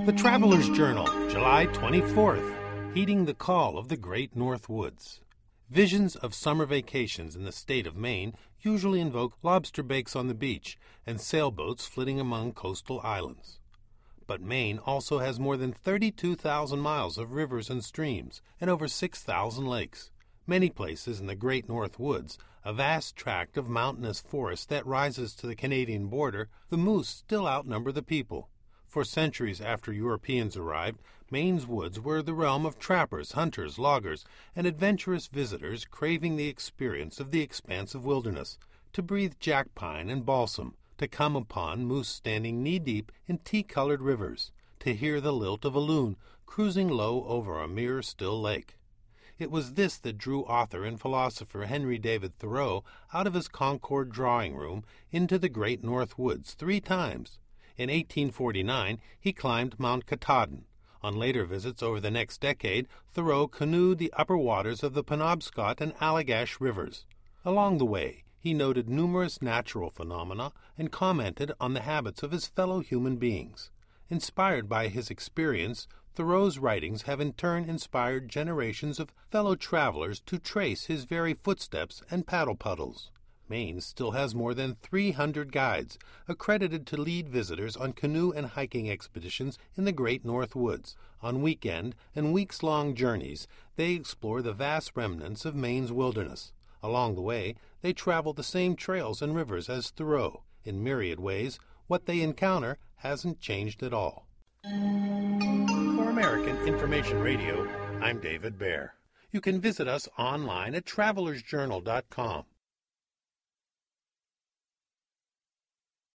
The Traveler's Journal, July 24th, heeding the call of the Great North Woods. Visions of summer vacations in the state of Maine usually invoke lobster bakes on the beach and sailboats flitting among coastal islands. But Maine also has more than 32,000 miles of rivers and streams and over 6,000 lakes. Many places in the Great North Woods, a vast tract of mountainous forest that rises to the Canadian border, the moose still outnumber the people. For centuries after Europeans arrived, Maine's woods were the realm of trappers, hunters, loggers, and adventurous visitors craving the experience of the expansive wilderness, to breathe jack pine and balsam, to come upon moose standing knee-deep in tea-colored rivers, to hear the lilt of a loon cruising low over a mirror still lake. It was this that drew author and philosopher Henry David Thoreau out of his Concord drawing room into the Great North Woods 3 times. In 1849, he climbed Mount Katahdin. On later visits over the next decade, Thoreau canoed the upper waters of the Penobscot and Allagash rivers. Along the way, he noted numerous natural phenomena and commented on the habits of his fellow human beings. Inspired by his experience, Thoreau's writings have in turn inspired generations of fellow travelers to trace his very footsteps and paddle puddles. Maine still has more than 300 guides accredited to lead visitors on canoe and hiking expeditions in the Great North Woods. On weekend and weeks-long journeys, they explore the vast remnants of Maine's wilderness. Along the way, they travel the same trails and rivers as Thoreau. In myriad ways, what they encounter hasn't changed at all. For American Information Radio, I'm David Baer. You can visit us online at travelersjournal.com.